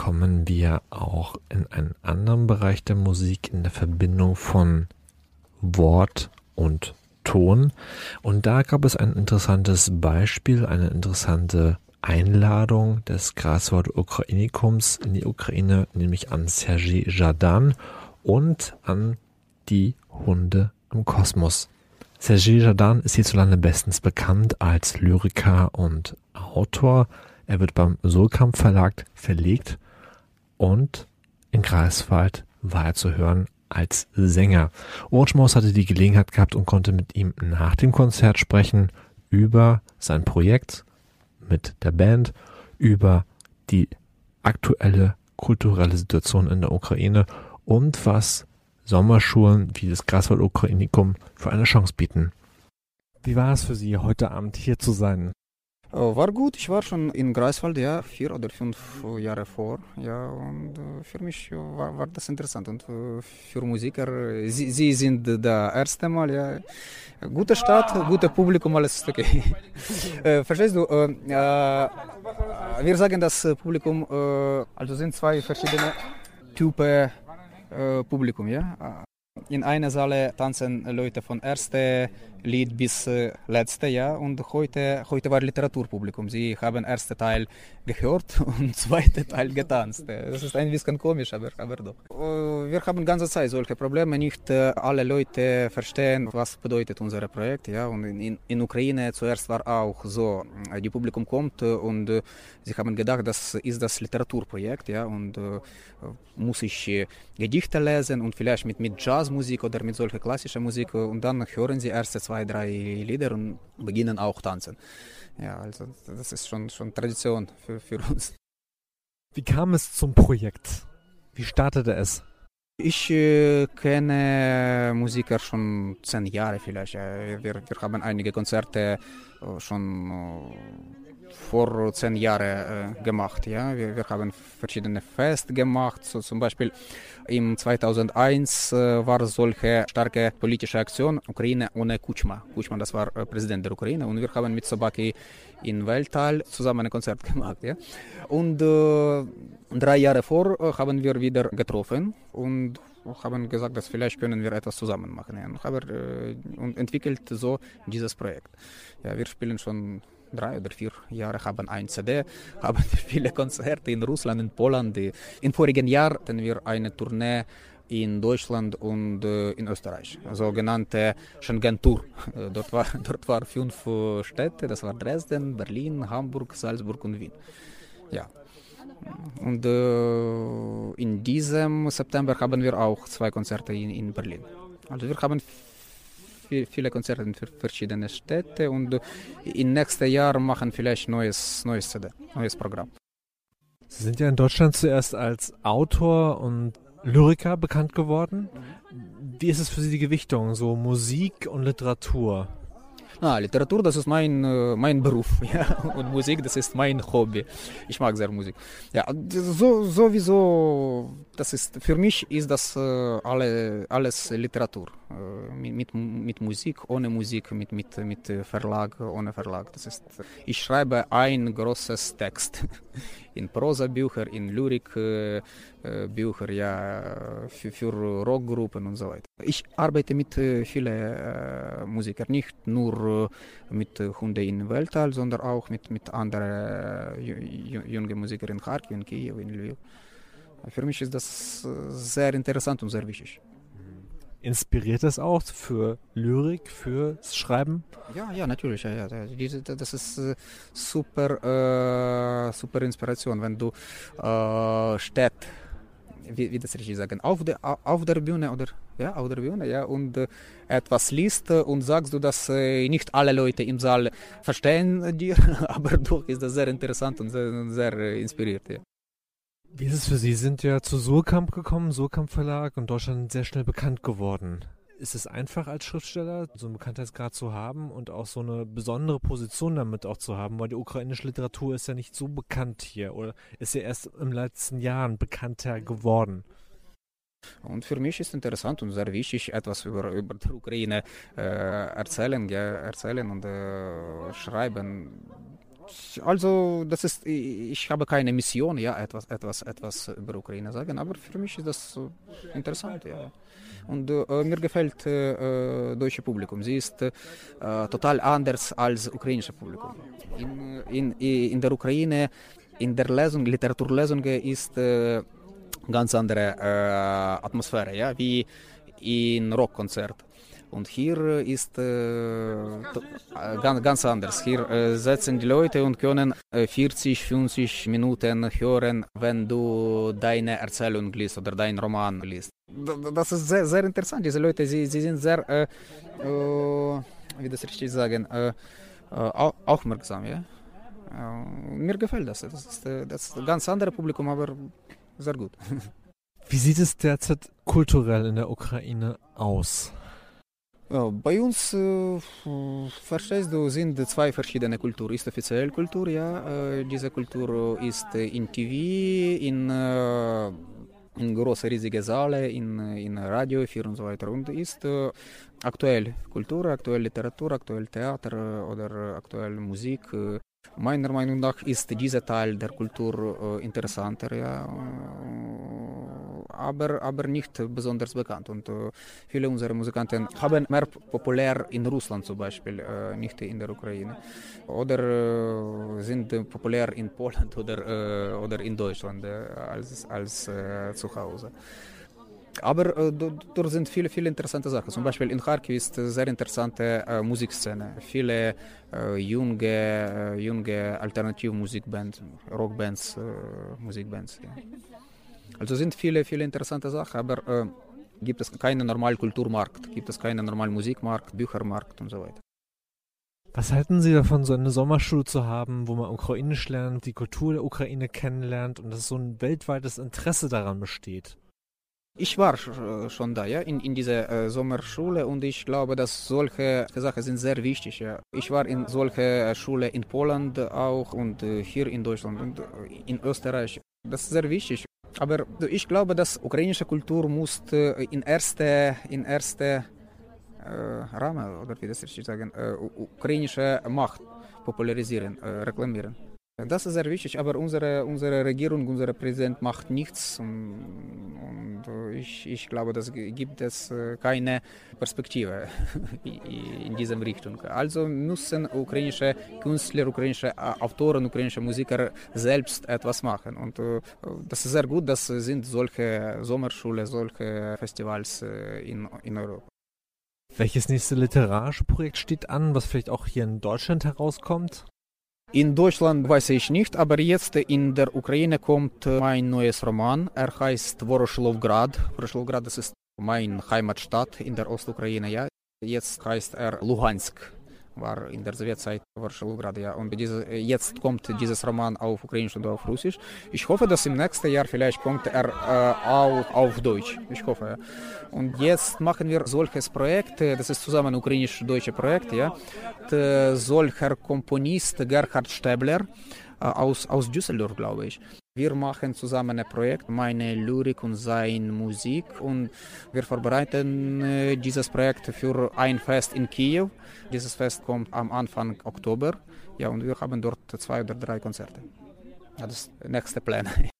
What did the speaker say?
kommen wir auch in einen anderen Bereich der Musik, in der Verbindung von Wort und Ton. Und da gab es ein interessantes Beispiel, eine interessante Einladung des Graswald Ukrainikums in die Ukraine, nämlich an Sergei Jardin und an die Hunde im Kosmos. Sergei Jardin ist hierzulande bestens bekannt als Lyriker und Autor. Er wird beim Surkamp Verlag verlegt und in Greifswald war er zu hören als Sänger. Orange Maus hatte die Gelegenheit gehabt und konnte mit ihm nach dem Konzert sprechen über sein Projekt mit der Band, über die aktuelle kulturelle Situation in der Ukraine und was Sommerschulen wie das Graswald Ukrainikum für eine Chance bieten. Wie war es für Sie, heute Abend hier zu sein? War gut, ich war schon in Greifswald, ja, 4 oder 5 Jahre vor, ja, und für mich war das interessant und für Musiker, sie sind das erste Mal, ja, gute Stadt, gutes Publikum, alles ist okay. Verstehst du, wir sagen das Publikum, also sind zwei verschiedene Typen Publikum, ja. In einer Saal tanzen Leute von ersten Lied bis letzte, ja, und heute war Literaturpublikum. Sie haben ersten Teil gehört und zweiten Teil getanzt. Das ist ein bisschen komisch, aber doch. Wir haben ganze Zeit solche Probleme. Nicht alle Leute verstehen, was bedeutet unser Projekt, ja. Und in Ukraine zuerst war auch so, die Publikum kommt und sie haben gedacht, das ist das Literaturprojekt, ja, und muss ich Gedichte lesen und vielleicht mit Jazzmusik oder mit solcher klassischer Musik und dann hören sie erste 2, 3 Lieder und beginnen auch tanzen. Ja, also das ist schon Tradition für uns. Wie kam es zum Projekt? Wie startete es? Ich kenne Musiker schon 10 Jahre vielleicht. Wir haben einige Konzerte schon vor 10 Jahren gemacht. Ja? Wir haben verschiedene Feste gemacht. So zum Beispiel im 2001 war solche starke politische Aktion Ukraine ohne Kuchma. Kuchma, das war Präsident der Ukraine. Und wir haben mit Sobaki in Weltall zusammen ein Konzert gemacht. Ja? Und 3 Jahre vor haben wir wieder getroffen und haben gesagt, dass vielleicht können wir etwas zusammen machen. Ja? Und entwickelt so dieses Projekt. Ja, wir spielen schon 3 oder 4 Jahre, haben ein CD, haben viele Konzerte in Russland, in Polen. Im vorigen Jahr hatten wir eine Tournee in Deutschland und in Österreich, sogenannte Schengen-Tour. Dort war 5 Städte, das war Dresden, Berlin, Hamburg, Salzburg und Wien. Ja. Und in diesem September haben wir auch 2 Konzerte in Berlin. Also wir haben viele Konzerte in verschiedenen Städten und im nächsten Jahr machen vielleicht neues CD, neues Programm. Sie sind ja in Deutschland zuerst als Autor und Lyriker bekannt geworden. Wie ist es für Sie die Gewichtung, so Musik und Literatur? Literatur, das ist mein Beruf, ja, und Musik, das ist mein Hobby. Ich mag sehr Musik. Ja, sowieso, das ist, für mich ist das alles Literatur. Mit Musik, ohne Musik, mit Verlag, ohne Verlag. Das ist, ich schreibe ein großes Text. In Prosabücher, in Lyrikbücher, ja, für Rockgruppen und so weiter. Ich arbeite mit vielen Musikern, nicht nur mit Hunde in Weltall, sondern auch mit anderen jungen Musikern in Kharkiv, in Kiew, in Lviv. Für mich ist das sehr interessant und sehr wichtig. Inspiriert das auch für Lyrik, fürs Schreiben? Ja, natürlich. Ja. Das ist super Inspiration, wenn du steht, wie das richtig sagen, auf der Bühne oder ja, auf der Bühne, ja, und etwas liest und sagst du, dass nicht alle Leute im Saal verstehen dir, aber doch ist das sehr interessant und sehr inspiriert. Ja. Wie ist es für Sie? Sie sind ja zu Surkamp gekommen, Surkamp Verlag, und Deutschland sehr schnell bekannt geworden. Ist es einfach als Schriftsteller, so einen Bekanntheitsgrad zu haben und auch so eine besondere Position damit auch zu haben? Weil die ukrainische Literatur ist ja nicht so bekannt hier oder ist ja erst in den letzten Jahren bekannter geworden. Und für mich ist interessant und sehr wichtig, etwas über die Ukraine erzählen und schreiben. Also, ich habe keine Mission, ja, etwas über Ukraine sagen, aber für mich ist das interessant, ja. Und mir gefällt deutsche Publikum. Sie ist total anders als ukrainische Publikum. In der Ukraine, in der Literaturlesung ist ganz andere Atmosphäre, ja, wie in Rockkonzert. Und hier ist ganz anders. Hier sitzen die Leute und können 40, 50 Minuten hören, wenn du deine Erzählung liest oder deinen Roman liest. Das ist sehr, sehr interessant. Diese Leute, sie sind sehr, wie das richtig sagen, aufmerksam. Ja? Mir gefällt das. Das ist ein ganz anderes Publikum, aber sehr gut. Wie sieht es derzeit kulturell in der Ukraine aus? Bei uns, verstehst du, sind zwei verschiedene Kulturen. Ist offiziell Kultur, ja. Diese Kultur ist in TV, in große, riesige Säle, in Radio, und so weiter. Und ist aktuell Kultur, aktuell Literatur, aktuell Theater oder aktuell Musik. Meiner Meinung nach ist dieser Teil der Kultur interessanter, ja, aber nicht besonders bekannt. Und viele unserer Musikanten haben mehr populär in Russland zum Beispiel, nicht in der Ukraine. Oder sind populär in Polen oder in Deutschland als zu Hause. Aber dort sind viele interessante Sachen. Zum Beispiel in Kharkiv ist eine sehr interessante Musikszene. Viele junge Alternativmusikbands, Rockbands, Musikbands. Ja. Also sind viele interessante Sachen, aber gibt es keinen normalen Kulturmarkt, gibt es keinen normalen Musikmarkt, Büchermarkt und so weiter. Was halten Sie davon, so eine Sommerschule zu haben, wo man Ukrainisch lernt, die Kultur der Ukraine kennenlernt und dass so ein weltweites Interesse daran besteht? Ich war schon da, ja, in dieser Sommerschule und ich glaube, dass solche Sachen sind sehr wichtig. Ja. Ich war in solcher Schule in Polen auch und hier in Deutschland und in Österreich. Das ist sehr wichtig. Aber ich glaube, dass ukrainische Kultur muss in erste Rahmen, oder wie das richtig sagen, ukrainische Macht popularisieren, reklamieren. Das ist sehr wichtig, aber unsere Regierung, unser Präsident macht nichts und ich glaube, das gibt es keine Perspektive in dieser Richtung. Also müssen ukrainische Künstler, ukrainische Autoren, ukrainische Musiker selbst etwas machen und das ist sehr gut, das sind solche Sommerschulen, solche Festivals in Europa. Welches nächste literarische Projekt steht an, was vielleicht auch hier in Deutschland herauskommt? In Deutschland weiß ich nicht, aber jetzt in der Ukraine kommt mein neues Roman. Er heißt Voroshilowgrad. Voroshilowgrad, das ist meine Heimatstadt in der Ostukraine. Ja. Jetzt heißt er Luhansk, war in der Sowjetzeit Voroshilowgrad. Ja. Und jetzt kommt dieses Roman auf Ukrainisch und auf Russisch. Ich hoffe, dass im nächsten Jahr vielleicht kommt er auch auf Deutsch. Ich hoffe. Ja. Und jetzt machen wir solches Projekt, das ist zusammen ein ukrainisch-deutsches Projekt, ja. Solcher Komponist Gerhard Stäbler aus Düsseldorf, glaube ich. Wir machen zusammen ein Projekt, meine Lyrik und seine Musik und wir vorbereiten dieses Projekt für ein Fest in Kiew. Dieses Fest kommt am Anfang Oktober, ja, und wir haben dort 2 oder 3 Konzerte. Ja, das ist der nächste Plan.